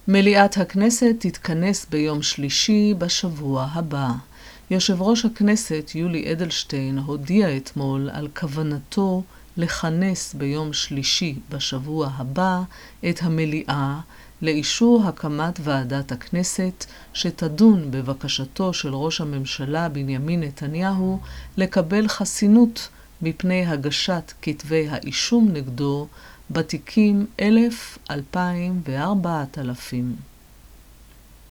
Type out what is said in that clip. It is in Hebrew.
מליאת הכנסת תתכנס ביום שלישי בשבוע הבא. יושב ראש הכנסת יולי אדלשטיין הודיע אתמול על כוונתו לכנס ביום שלישי בשבוע הבא את המליאה לאישור הקמת ועדת הכנסת שתדון בבקשתו של ראש הממשלה בנימין נתניהו לקבל חסינות מפני הגשת כתבי האישום נגדו בתיקים 1,000, 2,000 ו-4,000.